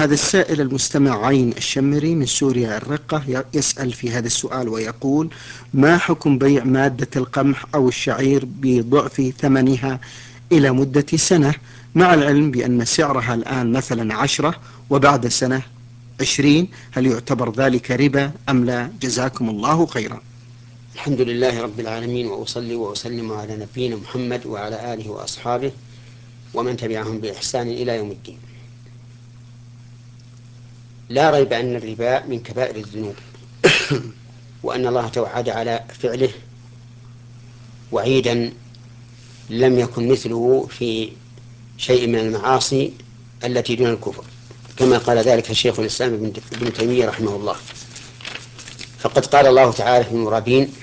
هذا السائل المستمع عين الشمري من سوريا الرقة يسأل في هذا السؤال ويقول: ما حكم بيع مادة القمح أو الشعير بضعف ثمنها إلى مدة سنة، مع العلم بأن سعرها الآن مثلا 10 وبعد سنة 20؟ هل يعتبر ذلك ربا أم لا؟ جزاكم الله خيرا. الحمد لله رب العالمين، وأصلي وأسلم على نبينا محمد وعلى آله وأصحابه ومن تبعهم بإحسان إلى يوم الدين. لا ريب أن الربا من كبائر الذنوب، وأن الله توعد على فعله وعيدا لم يكن مثله في شيء من المعاصي التي دون الكفر، كما قال ذلك شيخ الإسلام ابن تيمية رحمه الله. فقد قال الله تعالى في المرابين: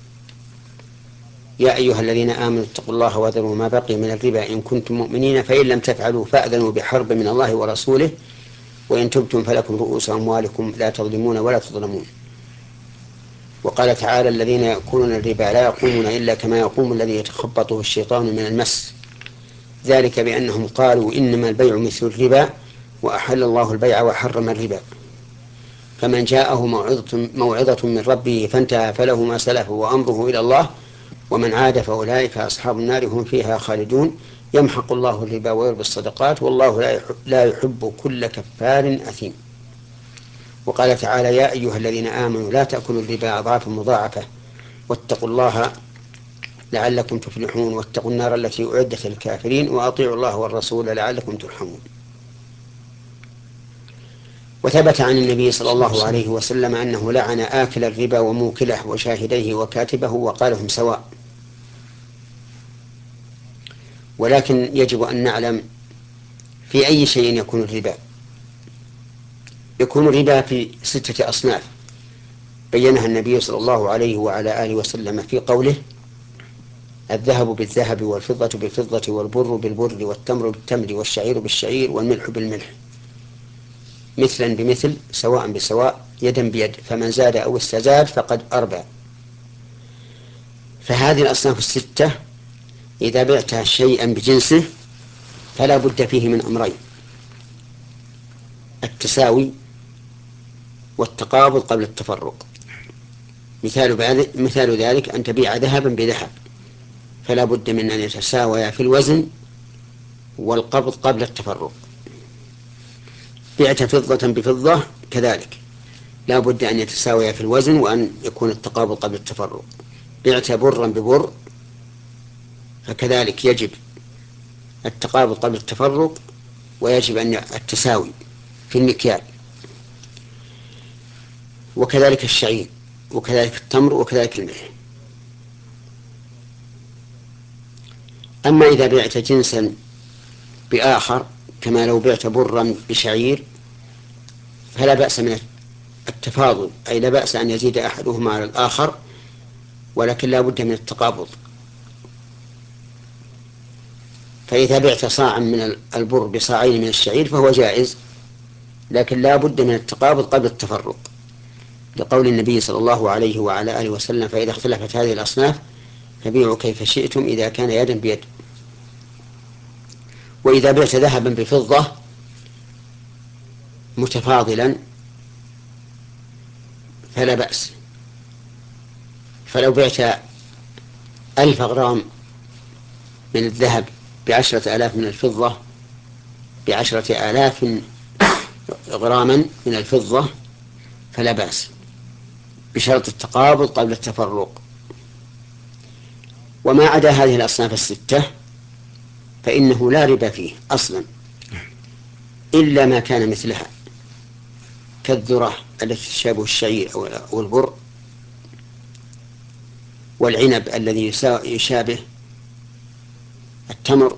يا أيها الذين آمنوا اتقوا الله وذروا ما بقي من الربا إن كنتم مؤمنين، فإن لم تفعلوا فأذنوا بحرب من الله ورسوله، وإن تبتم فلكم رؤوس أموالكم لا تظلمون ولا تظلمون. وقال تعالى: الذين يأكلون الربا لا يقومون إلا كما يقوم الذي يتخبطه الشيطان من المس، ذلك بأنهم قالوا إنما البيع مثل الربا وأحل الله البيع وحرم الربا. فمن جاءه موعظة من ربه فانتهى فله ما سلف وأمره إلى الله، ومن عاد فأولئك أصحاب النار هم فيها خالدون. يمحق الله الربا ويربي الصدقات والله لا يحب كل كفار أثيم. وقال تعالى: يا أيها الذين آمنوا لا تأكلوا الربا أضعافا مضاعفة واتقوا الله لعلكم تفلحون، واتقوا النار التي أعدت للكافرين وأطيعوا الله والرسول لعلكم ترحمون. وثبت عن النبي صلى الله عليه وسلم أنه لعن آكل الربا وموكله وشاهديه وكاتبه وقال هم سواء. ولكن يجب أن نعلم في أي شيء يكون الربا. يكون الربا في 6 أصناف بينها النبي صلى الله عليه وعلى آله وسلم في قوله: الذهب بالذهب والفضة بالفضة والبر بالبر والتمر بالتمر والشعير بالشعير والملح بالملح، مثلا بمثل سواء بسواء يدا بيد، فمن زاد أو استزاد فقد أربى. فهذه الأصناف 6 إذا بعت شيئا بجنسه فلا بد فيه من أمرين: التساوي والتقابض قبل التفرق. مثال ذلك أن تبيع ذهبا بذهب، فلا بد من أن يتساويا في الوزن والقبض قبل التفرق. بعت فضة بفضة كذلك لا بد أن يتساويا في الوزن وأن يكون التقابض قبل التفرق. بعت برا ببر فكذلك يجب التقابض قبل التفرق، ويجب أن التساوي في المكيال، وكذلك الشعير وكذلك التمر وكذلك الملح. أما إذا بعت جنسا بآخر كما لو بعت برا بشعير فلا بأس من التفاضل، أي لا بأس أن يزيد أحدهما على الآخر، ولكن لا بد من التقابض. فإذا بعت صاعا من البر بصاعين من الشعير فهو جائز، لكن لا بد من التقابض قبل التفرق، لقول النبي صلى الله عليه وعلى آله وسلم: فإذا اختلفت هذه الأصناف فبيعوا كيف شئتم إذا كان يدا بيد. وإذا بعت ذهبا بفضة متفاضلا فلا بأس. فلو بعت 1000 غرام من الذهب ب10,000 من الفضة ب10,000 غراما من الفضة فلا بأس، بشرط التقابض قبل التفرق. وما عدا هذه الأصناف 6 فإنه لا ربا فيه أصلا، إلا ما كان مثلها كالذرة التي تشابه الشعير أو البر، والعنب الذي يشابه التمر،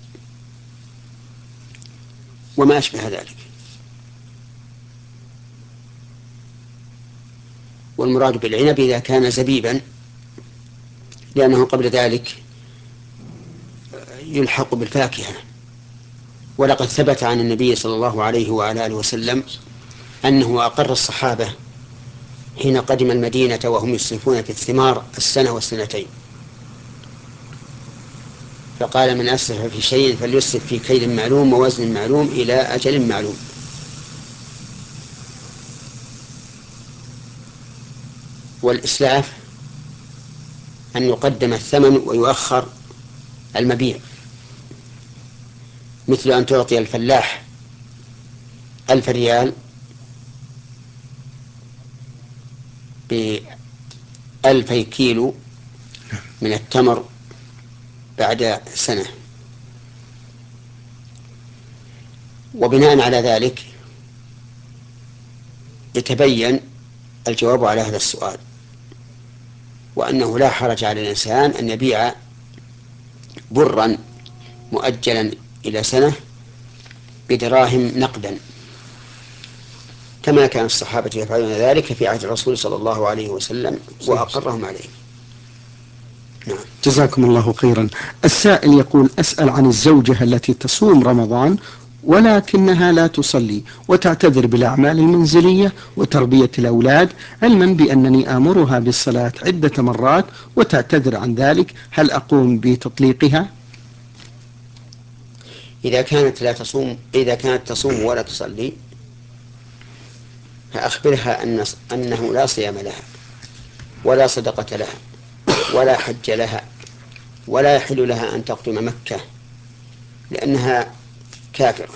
وما أشبه ذلك. والمراد بالعنب إذا كان زبيبا، لأنه قبل ذلك يلحق بالفاكهة. ولقد ثبت عن النبي صلى الله عليه وعلى آله وسلم أنه أقر الصحابة حين قدم المدينة وهم يسرفون في الثمار 1 و2 سنين، فقال: من أسرف في شيء فليسرف في كيل معلوم ووزن معلوم إلى أجل معلوم. والإسلاف أن يقدم الثمن ويؤخر المبيع، مثل أن تعطي الفلاح 1000 ريال ب2000 كيلو من التمر بعد سنة. وبناء على ذلك يتبين الجواب على هذا السؤال، وأنه لا حرج على الإنسان أن يبيع برا مؤجلا إلى سنة بدراهم نقدا، كما كان الصحابة يفعلون ذلك في عهد الرسول صلى الله عليه وسلم وأقرهم عليه. نعم. جزاكم الله خيرا. السائل يقول: أسأل عن الزوجة التي تصوم رمضان ولكنها لا تصلي وتعتذر بالأعمال المنزلية وتربية الأولاد، علما بأنني آمرها بالصلاة عدة مرات وتعتذر عن ذلك، هل أقوم بتطليقها؟ إذا كانت تصوم ولا تصلي فأخبرها أنه لا صيام لها ولا صدقة لها ولا حج لها، ولا يحل لها أن تقدم مكة لأنها كافرة.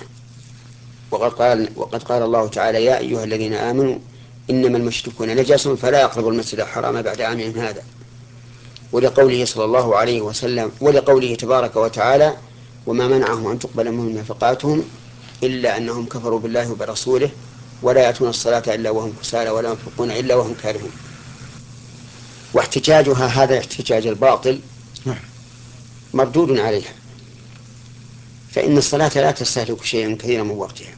وقد قال الله تعالى: يا أيها الذين آمنوا إنما المشركون نجس فلا يقربوا المسجد الحرام بعد عامهم هذا. ولقوله صلى الله عليه وسلم، ولقوله تبارك وتعالى: وما منعهم أن تقبل منهم نفقاتهم إلا أنهم كفروا بالله وبرسوله ولا يأتون الصلاة إلا وهم كسالى ولا ينفقون إلا وهم كارهون. واحتجاجها هذا الاحتجاج الباطل مردود عليها، فإن الصلاة لا تستهلك شيئا كثيرا من وقتها.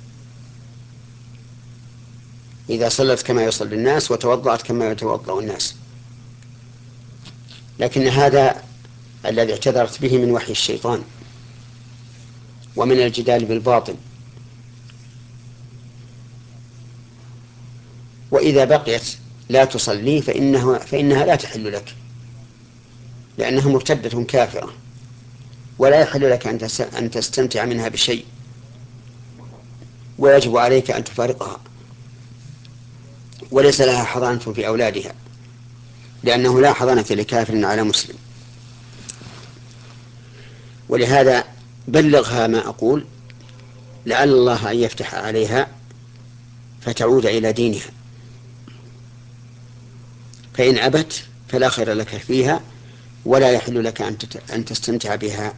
إذا صلت كما يصلي الناس وتوضأت كما يتوضأ الناس، لكن هذا الذي اعتذرت به من وحي الشيطان ومن الجدال بالباطل. وإذا بقيت لا تصلي فإنها لا تحل لك، لأنها مرتدة كافرة، ولا يحل لك أن تستمتع منها بشيء، ويجب عليك أن تفارقها، وليس لها حضانة في أولادها، لأنه لا حضانة لكافر على مسلم. ولهذا بلغها ما أقول، لعل الله أن يفتح عليها فتعود إلى دينها، فإن أبت فلا خير لك فيها، ولا يحل لك أن تستمتع بها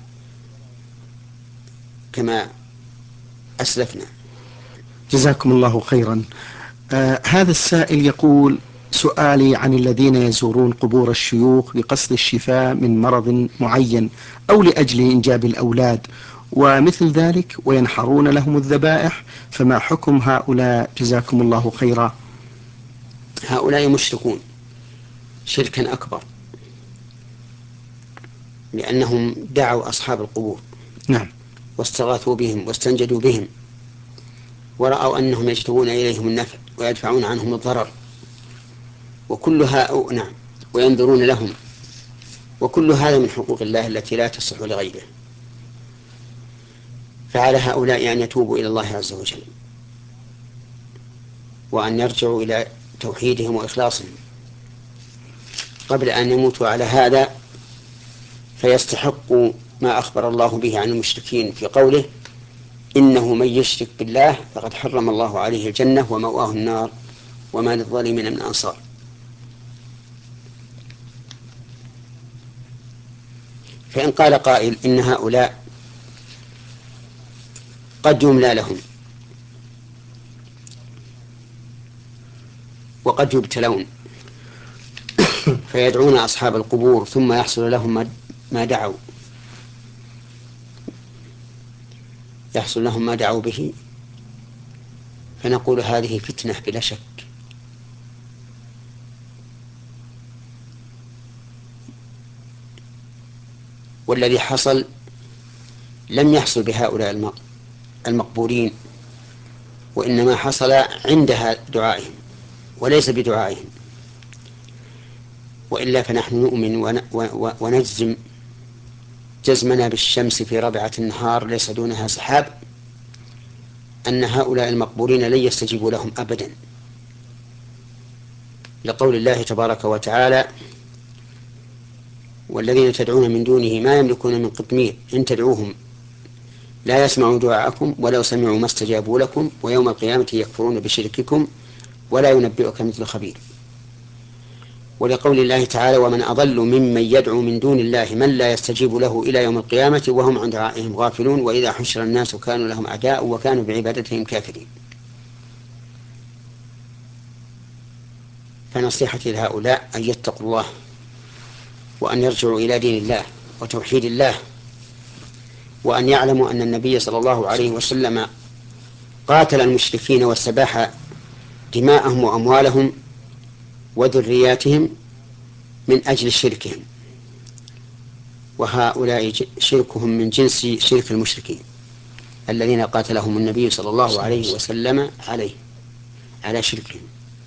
كما أسلفنا. جزاكم الله خيرا. هذا السائل يقول: سؤالي عن الذين يزورون قبور الشيوخ بقصد الشفاء من مرض معين أو لأجل إنجاب الأولاد ومثل ذلك وينحرون لهم الذبائح، فما حكم هؤلاء جزاكم الله خيرا؟ هؤلاء مشركون شركا أكبر، لأنهم دعوا أصحاب القبور نعم. واستغاثوا بهم واستنجدوا بهم، ورأوا أنهم يجلبون إليهم النفع ويدفعون عنهم الضرر، نعم، وينذرون لهم، وكل هذا من حقوق الله التي لا تصح لغيره. فعلى هؤلاء أن يتوبوا إلى الله عز وجل، وأن يرجعوا إلى توحيدهم وإخلاصهم قبل أن يموتوا على هذا، فيستحقوا ما أخبر الله به عن المشركين في قوله: إنه من يشرك بالله فقد حرم الله عليه الجنة ومأواه النار وما للظالمين من أنصار. فإن قال قائل إن هؤلاء قد يملى لهم وقد يبتلون فيدعون أصحاب القبور ثم يحصل لهم ما دعوا به، فنقول هذه فتنة بلا شك، والذي حصل لم يحصل بهؤلاء المقبورين، وإنما حصل عندها دعائهم وليس بدعائهم. وإلا فنحن نؤمن ونجزم جزمنا بالشمس في ربعة النهار ليس دونها سحاب أن هؤلاء المقبورين لن يستجيبوا لهم أبدا، لقول الله تبارك وتعالى: والذين تدعون من دونه ما يملكون من قطمير إن تدعوهم لا يسمعوا دعاءكم ولو سمعوا ما استجابوا لكم ويوم القيامة يكفرون بشرككم ولا ينبئك مثل خبير. ولقول الله تعالى: ومن أضل ممن يدعو من دون الله من لا يستجيب له إلى يوم القيامة وهم عن دعائهم غافلون وإذا حشر الناس كانوا لهم أعداء وكانوا بعبادتهم كافرين. فنصيحتي لهؤلاء أن يتقوا الله وأن يرجعوا إلى دين الله وتوحيد الله، وأن يعلموا أن النبي صلى الله عليه وسلم قاتل المشركين واستباح دماءهم وأموالهم وذرياتهم من أجل شركهم، وهؤلاء شركهم من جنس شرك المشركين الذين قاتلهم النبي صلى الله عليه وسلم على شركهم.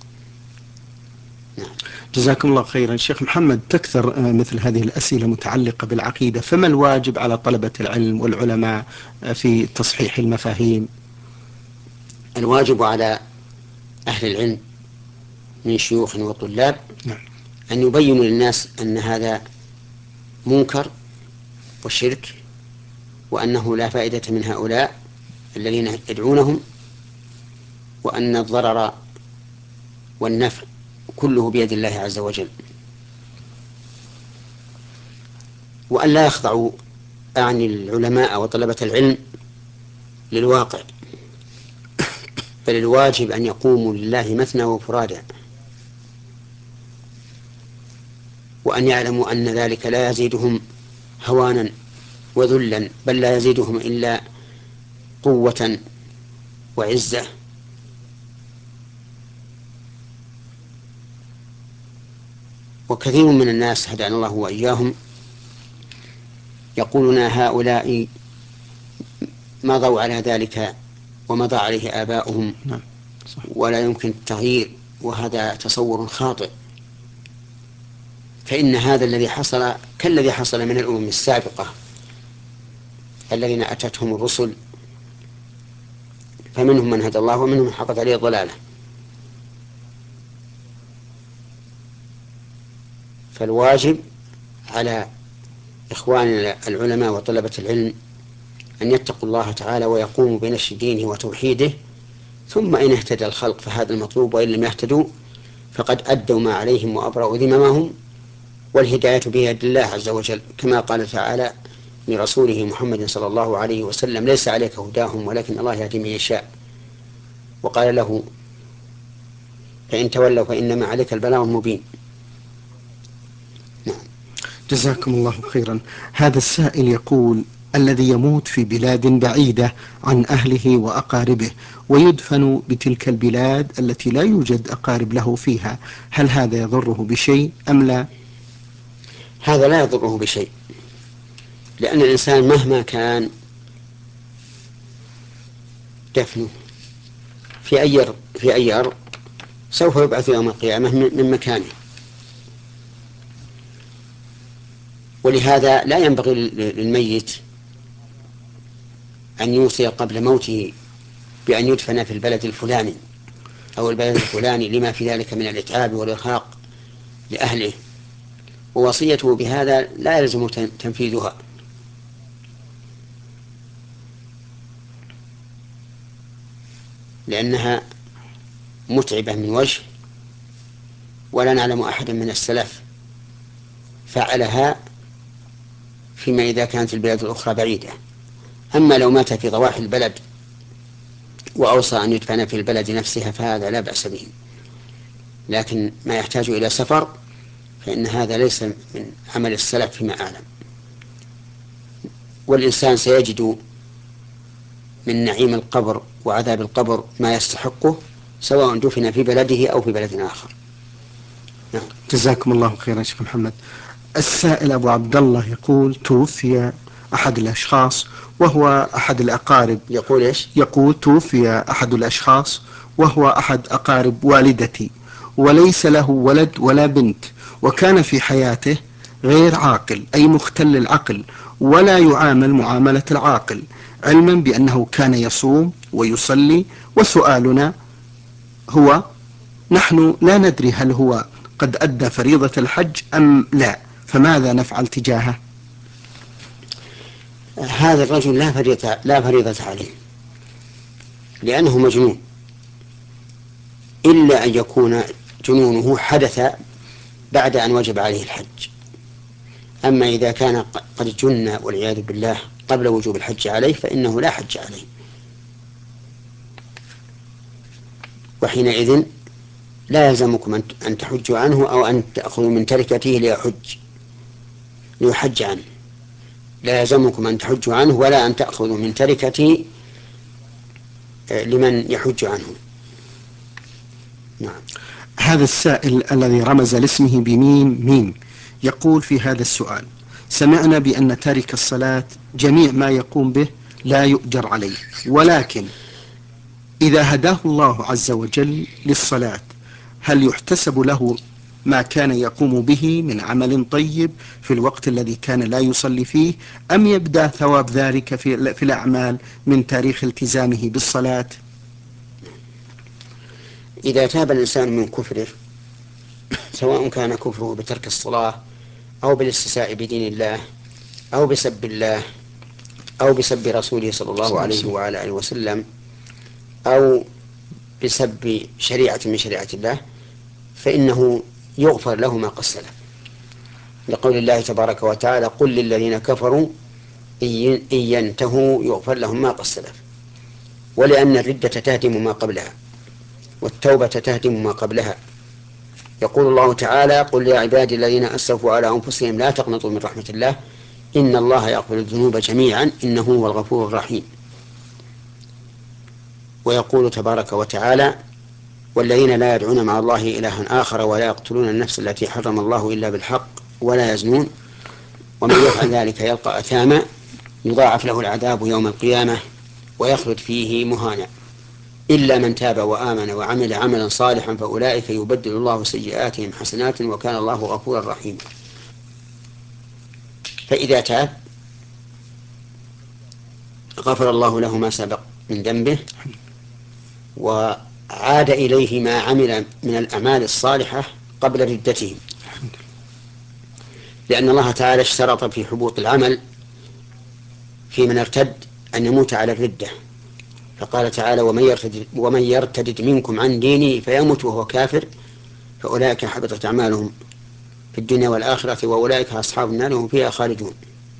نعم. جزاكم الله خيرا. شيخ محمد، تكثر مثل هذه الأسئلة متعلقة بالعقيدة، فما الواجب على طلبة العلم والعلماء في تصحيح المفاهيم؟ الواجب على أهل العلم من شيوخ وطلاب أن يبينوا للناس أن هذا منكر وشرك، وأنه لا فائدة من هؤلاء الذين يدعونهم، وأن الضرر والنفع كله بيد الله عز وجل، وأن لا يخضعوا أعني العلماء وطلبة العلم للواقع، بل الواجب أن يقوموا لله مثنى وفرادا، وأن يعلموا أن ذلك لا يزيدهم هوانا وذلا، بل لا يزيدهم إلا قوة وعزة. وكثير من الناس هدانا الله وإياهم يقولون هؤلاء مضوا على ذلك ومضى عليه آباؤهم ولا يمكن التغيير، وهذا تصور خاطئ. فإن هذا الذي حصل كالذي حصل من الأمم السابقة الذين أتتهم الرسل، فمنهم من هدى الله ومنهم من حقت عليه الضلالة. فالواجب على إخواننا العلماء وطلبة العلم أن يتقوا الله تعالى ويقوموا بنشر دينه وتوحيده، ثم إن اهتدى الخلق فهذا المطلوب، وإن لم يهتدوا فقد أدوا ما عليهم وأبرأوا ذممهم، والهداية بيد الله عز وجل، كما قال تعالى لرسوله محمد صلى الله عليه وسلم: ليس عليك هداهم ولكن الله يهدي من يشاء. وقال له: فإن تولوا فإنما عليك البلاغ المبين. نعم. جزاكم الله خيرا. هذا السائل يقول: الذي يموت في بلاد بعيدة عن أهله وأقاربه ويدفن بتلك البلاد التي لا يوجد أقارب له فيها، هل هذا يضره بشيء أم لا؟ هذا لا يضره بشيء، لأن الإنسان مهما كان دفنه في أي أرض سوف يبعث يوم القيامة من مكانه. ولهذا لا ينبغي للميت أن يوصي قبل موته بأن يدفن في البلد الفلاني أو البلد الفلاني لما في ذلك من الإتعاب والإرهاق لأهله، ووصيته بهذا لا يلزم تنفيذها، لأنها متعبة من وجه، ولا نعلم أحدا من السلف فعلها فيما إذا كانت البلاد الأخرى بعيدة. أما لو مات في ضواحي البلد وأوصى أن يدفن في البلد نفسها فهذا لا بأس به، لكن ما يحتاج إلى سفر فإن هذا ليس من عمل السلف فيما أعلم. والإنسان سيجد من نعيم القبر وعذاب القبر ما يستحقه سواء دفن في بلده أو في بلد آخر. نعم. جزاكم الله خيرا شيخ محمد. السائل أبو عبد الله يقول: توفي أحد الأشخاص وهو أحد الأقارب. يقول إيش؟ يقول: توفي أحد الأشخاص وهو أحد أقارب والدتي، وليس له ولد ولا بنت، وكان في حياته غير عاقل أي مختل العقل، ولا يعامل معاملة العاقل، علما بأنه كان يصوم ويصلي. وسؤالنا هو: نحن لا ندري هل هو قد أدى فريضة الحج أم لا، فماذا نفعل تجاهه؟ هذا الرجل لا فريضة عليه، لأنه مجنون، إلا أن يكون جنونه حدث بعد أن وجب عليه الحج. أما إذا كان قد جن والعياذ بالله قبل وجوب الحج عليه فإنه لا حج عليه، وحينئذ لا يلزمكم أن تحجوا عنه أو أن تأخذوا من تركته ليحج عنه. لا يلزمكم أن تحجوا عنه ولا أن تأخذوا من تركته لمن يحج عنه. نعم. هذا السائل الذي رمز لاسمه بميم ميم يقول في هذا السؤال: سمعنا بأن تارك الصلاة جميع ما يقوم به لا يؤجر عليه، ولكن إذا هداه الله عز وجل للصلاة هل يحتسب له ما كان يقوم به من عمل طيب في الوقت الذي كان لا يصلي فيه، أم يبدأ ثواب ذلك في الأعمال من تاريخ التزامه بالصلاة؟ إذا تاب الإنسان من كفره، سواء كان كفره بترك الصلاة أو بالاستهزاء بدين الله أو بسب الله أو بسب رسوله صلى الله عليه وعلى آله وسلم أو بسب شريعة من شريعة الله، فإنه يغفر له ما قد سلف، لقول الله تبارك وتعالى: قل للذين كفروا إن ينتهوا يغفر لهم ما قد سلف. ولأن الردة تهدم ما قبلها والتوبة تهدم ما قبلها. يقول الله تعالى: قل يا عبادي الذين أسرفوا على أنفسهم لا تقنطوا من رحمة الله إن الله يغفر الذنوب جميعا إنه هو الغفور الرحيم. ويقول تبارك وتعالى: والذين لا يدعون مع الله إلها آخر ولا يقتلون النفس التي حرم الله إلا بالحق ولا يزنون ومن يفعل ذلك يلقى أثاما يضاعف له العذاب يوم القيامة ويخلد فيه مهانا إلا من تاب وآمن وعمل عملا صالحا فأولئك يبدل الله سيئاتهم حسنات وكان الله غفورا رحيما. فإذا تاب غفر الله له ما سبق من ذنبه وعاد إليه ما عمل من الأعمال الصالحة قبل ردته، لأن الله تعالى اشترط في حبوط العمل في من ارتد أن يموت على الردة، فقال تعالى: ومن يرتد منكم عن دينه فيموت وهو كافر فأولئك حبطت أعمالهم في الدنيا والآخرة وأولئك أصحاب النار هم فيها خالدون.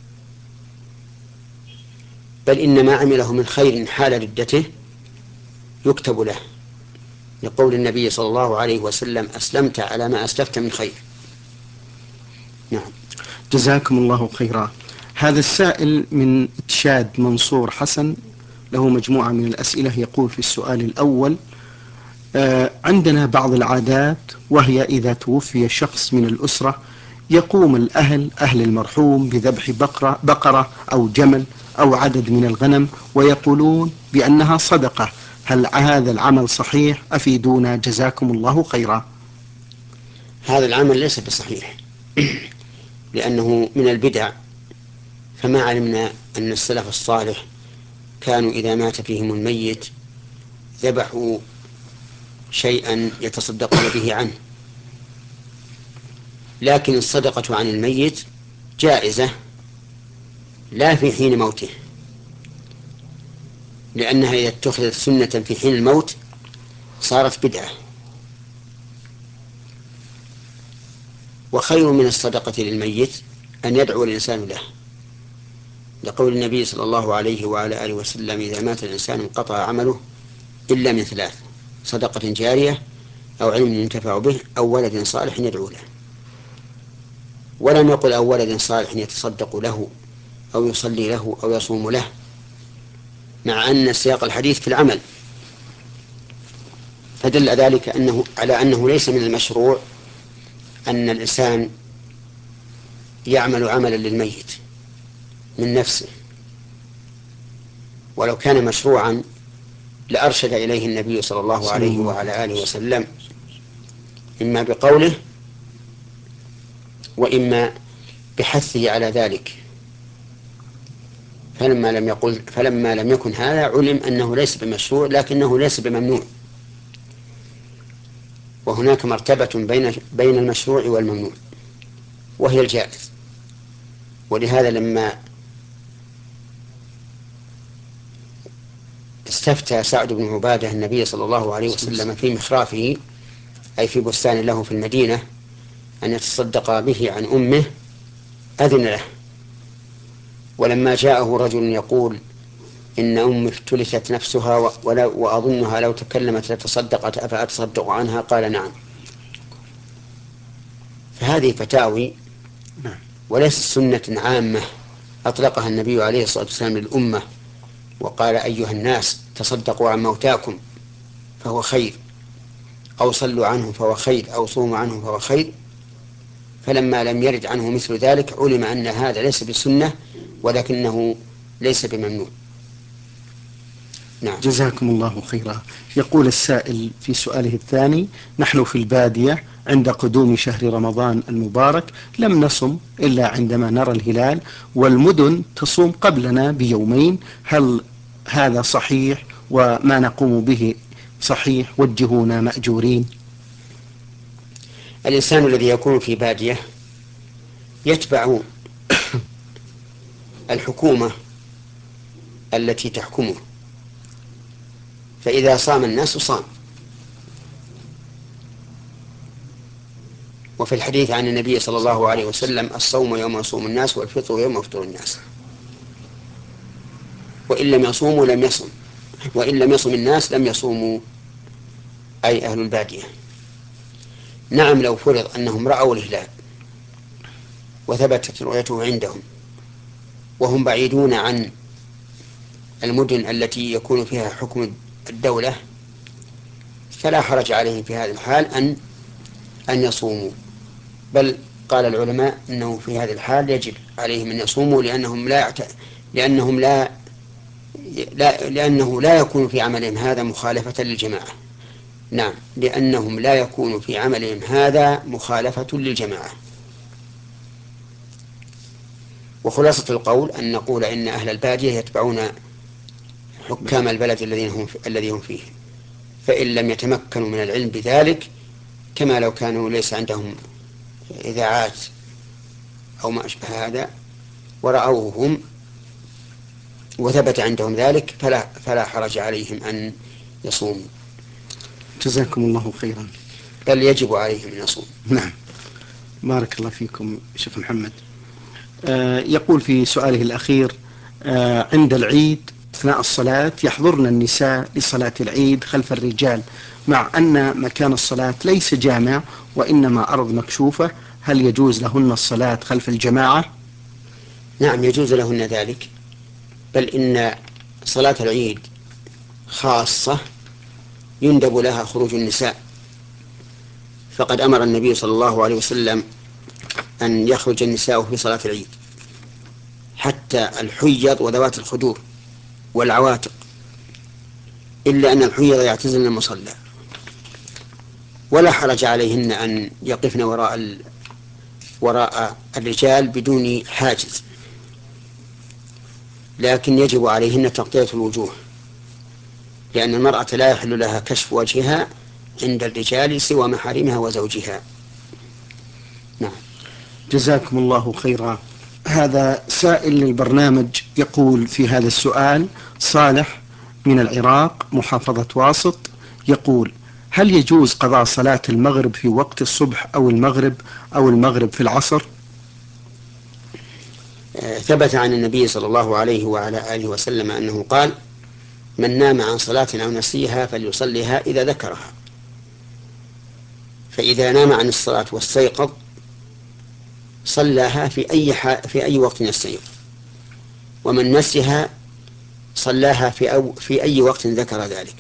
بل إن ما عمله من خير حال ردته يكتب له، لقول النبي صلى الله عليه وسلم: أسلمت على ما أسلفت من خير. نعم. جزاكم الله خيرا. هذا السائل من تشاد منصور حسن له مجموعة من الأسئلة، يقول في السؤال الأول: عندنا بعض العادات، وهي إذا توفي شخص من الأسرة يقوم أهل المرحوم بذبح بقرة أو جمل أو عدد من الغنم، ويقولون بأنها صدقة. هل هذا العمل صحيح؟ أفيدونا جزاكم الله خيرا. هذا العمل ليس بصحيح لأنه من البدع، فما علمنا أن السلف الصالح كانوا إذا مات فيهم الميت ذبحوا شيئا يتصدقون به عنه. لكن الصدقة عن الميت جائزة لا في حين موته، لأنها إذا اتخذت سنة في حين الموت صارت بدعة. وخير من الصدقة للميت أن يدعو الإنسان له، لقول النبي صلى الله عليه وعلى آله وسلم: إذا مات الإنسان انقطع عمله إلا من ثلاث: صدقة جارية أو علم ينتفع به أو ولد صالح يدعو له. ولم يقل أو ولد صالح يتصدق له أو يصلي له أو يصوم له، مع أن سياق الحديث في العمل، فدل ذلك على أنه ليس من المشروع أن الإنسان يعمل عملا للميت من نفسه. ولو كان مشروعا لأرشد إليه النبي صلى الله عليه وعلى آله وسلم، إما بقوله وإما بحثه على ذلك. فلما لم يكن هذا علم أنه ليس بمشروع لكنه ليس بممنوع. وهناك مرتبة بين المشروع والممنوع وهي الجائز. ولهذا لما استفتى سعد بن عبادة النبي صلى الله عليه وسلم في مخرافه، أي في بستان له في المدينة، أن يتصدق به عن أمه أذن له. ولما جاءه رجل يقول إن أمي افتلتت نفسها وأظنها لو تكلمت لتصدقت أفأتصدق عنها؟ قال نعم. فهذه فتاوي وليست سنة عامة أطلقها النبي عليه الصلاة والسلام للأمة وقال أيها الناس تصدقوا عن موتاكم فهو خير، أو صلوا عنه فهو خير، أو صوموا عنه فهو خير. فلما لم يرد عنه مثل ذلك علم أن هذا ليس بسنة ولكنه ليس بممنوع. نعم. جزاكم الله خيرا. يقول السائل في سؤاله الثاني: نحن في البادية عند قدوم شهر رمضان المبارك لم نصم إلا عندما نرى الهلال، والمدن تصوم قبلنا بيومين، هل هذا صحيح؟ وما نقوم به صحيح؟ وجهونا مأجورين. الإنسان الذي يكون في بادية يتبع الحكومة التي تحكمه، فإذا صام الناس صام. وفي الحديث عن النبي صلى الله عليه وسلم: الصوم يوم يصوم الناس والفطر يوم يفطر الناس. وإن لم يصوموا لم يصم، وإن لم يصم الناس لم يصوموا، أي أهل البادية. نعم، لو فرض أنهم رأوا الهلال وثبتت رؤيته عندهم وهم بعيدون عن المدن التي يكون فيها حكم الدولة، فلا حرج عليهم في هذه الحال أن يصوموا. بل قال العلماء أنه في هذه الحال يجب عليهم أن يصوموا، لأنه لا يكون في عملهم هذا مخالفة للجماعة. نعم، لأنهم لا يكون في عملهم هذا مخالفة للجماعة. وخلاصة القول أن نقول إن أهل البادية يتبعون حكام البلد الذي هم فيه، فإن لم يتمكنوا من العلم بذلك، كما لو كانوا ليس عندهم إذاعات أو ما أشبه هذا ورأوهم وثبت عندهم ذلك، فلا حرج عليهم أن يصوموا، جزاكم الله خيرا. بل يجب عليهم أن يصوموا. نعم، بارك الله فيكم شيخ محمد. يقول في سؤاله الأخير: عند العيد أثناء الصلاة يحضرن النساء لصلاة العيد خلف الرجال، مع أن مكان الصلاة ليس جامع وإنما أرض مكشوفة، هل يجوز لهن الصلاة خلف الجماعة؟ نعم، يجوز لهن ذلك، بل إن صلاة العيد خاصة يندب لها خروج النساء، فقد أمر النبي صلى الله عليه وسلم أن يخرج النساء في صلاة العيد، حتى الحيض وذوات الخدور والعواتق، إلا أن الحيض يعتزلن المصلى، ولا حرج عليهن أن يقفن وراء الرجال بدون حاجز، لكن يجب عليهن تغطية الوجوه، لأن المرأة لا يحل لها كشف وجهها عند الرجال سوى محارمها وزوجها. نعم. جزاكم الله خيرا. هذا سائل للبرنامج يقول في هذا السؤال: صالح من العراق محافظة واسط، يقول: هل يجوز قضاء صلاة المغرب في وقت الصبح أو المغرب في العصر؟ ثبت عن النبي صلى الله عليه وعلى آله وسلم أنه قال: من نام عن صلاة أو نسيها فليصليها إذا ذكرها. فإذا نام عن الصلاة واستيقظ صلاها في أي وقت يستيقظ، ومن نسيها صلاها في أي وقت ذكر ذلك.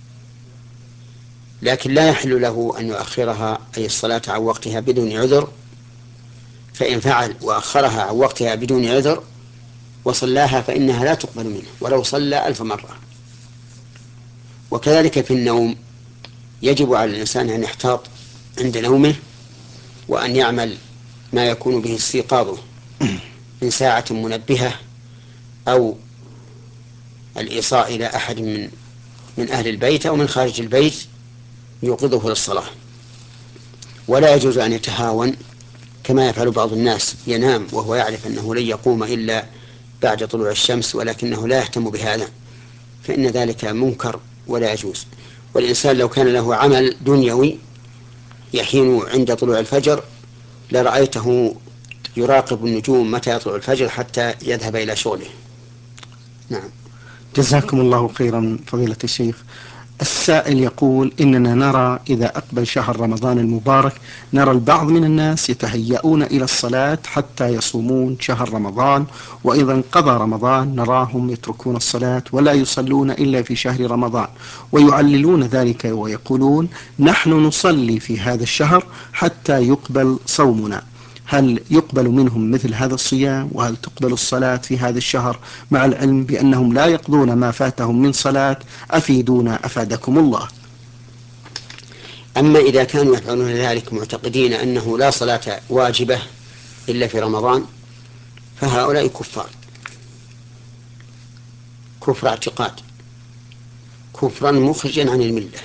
لكن لا يحل له أن يؤخرها، أي الصلاة، عن وقتها بدون عذر، فإن فعل وأخرها عن وقتها بدون عذر وصلاها فإنها لا تقبل منه ولو صلى 1000 مرة. وكذلك في النوم، يجب على الإنسان أن يحتاط عند نومه وأن يعمل ما يكون به استيقاظه من ساعة منبهة أو الإيصاء إلى أحد من أهل البيت أو من خارج البيت يوقظه للصلاة. ولا يجوز أن يتهاون كما يفعل بعض الناس، ينام وهو يعرف أنه لن يقوم إلا بعد طلوع الشمس ولكنه لا يهتم بهذا، فإن ذلك منكر ولا يجوز. والإنسان لو كان له عمل دنيوي يحين عند طلوع الفجر لرأيته يراقب النجوم متى يطلع الفجر حتى يذهب إلى شغله. نعم. جزاكم الله خيرا فضيلة الشيخ. السائل يقول: إننا نرى إذا أقبل شهر رمضان المبارك نرى البعض من الناس يتهيئون إلى الصلاة حتى يصومون شهر رمضان، وإذا انقضى رمضان نراهم يتركون الصلاة ولا يصلون إلا في شهر رمضان، ويعللون ذلك ويقولون: نحن نصلي في هذا الشهر حتى يقبل صومنا. هل يقبل منهم مثل هذا الصيام؟ وهل تقبل الصلاة في هذا الشهر مع العلم بأنهم لا يقضون ما فاتهم من صلاة؟ أفيدونا أفادكم الله. أما إذا كانوا يفعلون ذلك معتقدين أنه لا صلاة واجبة إلا في رمضان فهؤلاء كفار كفر اعتقاد، كفرا مخرجا عن الملة،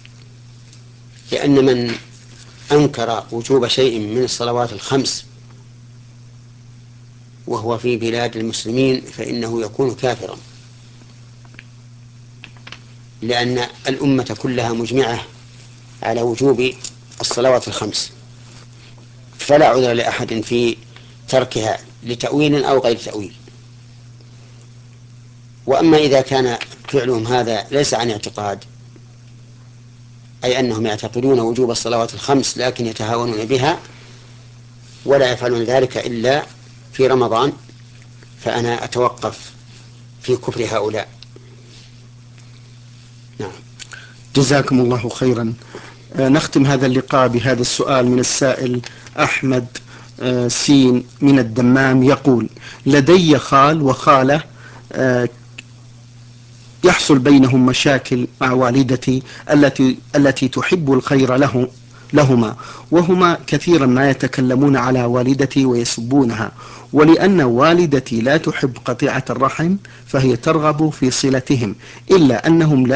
لأن من أنكر وجوب شيء من الصلوات الخمس وهو في بلاد المسلمين فإنه يكون كافرا، لأن الأمة كلها مجمعة على وجوب الصلوات الخمس، فلا عذر لأحد في تركها لتأويل أو غير تأويل. وأما إذا كان فعلهم هذا ليس عن اعتقاد، أي أنهم يعتقدون وجوب الصلوات الخمس لكن يتهاونون بها ولا يفعلون ذلك إلا في رمضان، فأنا أتوقف في كفر هؤلاء. نعم. جزاكم الله خيرا. نختم هذا اللقاء بهذا السؤال من السائل أحمد سين من الدمام، يقول: لدي خال وخالة يحصل بينهم مشاكل مع والدتي التي تحب الخير لهما، وهما كثيرا ما يتكلمون على والدتي ويسبونها، ولأن والدتي لا تحب قطيعة الرحم فهي ترغب في صلتهم، إلا أنهم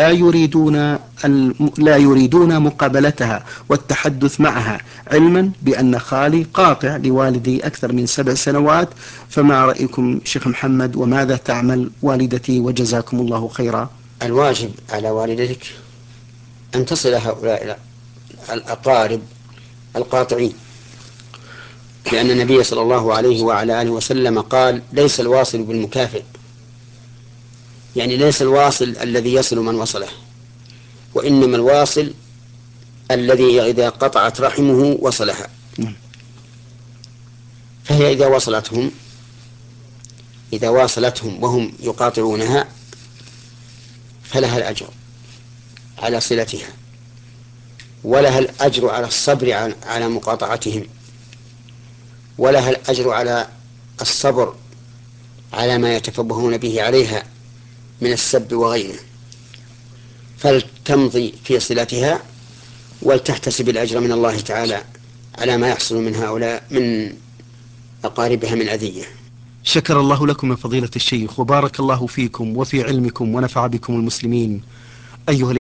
لا يريدون مقابلتها والتحدث معها، علما بأن خالي قاطع لوالدي أكثر من 7 سنوات. فما رأيكم شيخ محمد، وماذا تعمل والدتي؟ وجزاكم الله خيرا. الواجب على والدتك أن تصل هؤلاء الأقارب القاطعين، لأن النبي صلى الله عليه وعلى آله وسلم قال: ليس الواصل بالمكافئ، يعني ليس الواصل الذي يصل من وصله، وإنما الواصل الذي إذا قطعت رحمه وصلها. فهي إذا واصلتهم وهم يقاطعونها فلها الأجر على صلتها، ولها الأجر على الصبر على مقاطعتهم، ولها الأجر على الصبر على ما يتفبهون به عليها من السب وغيره، فلتمضي في صلتها ولتحتسب الأجر من الله تعالى على ما يحصل من هؤلاء من أقاربها من أذية. شكر الله لكم يا فضيلة الشيخ، وبارك الله فيكم وفي علمكم ونفع بكم المسلمين. أيها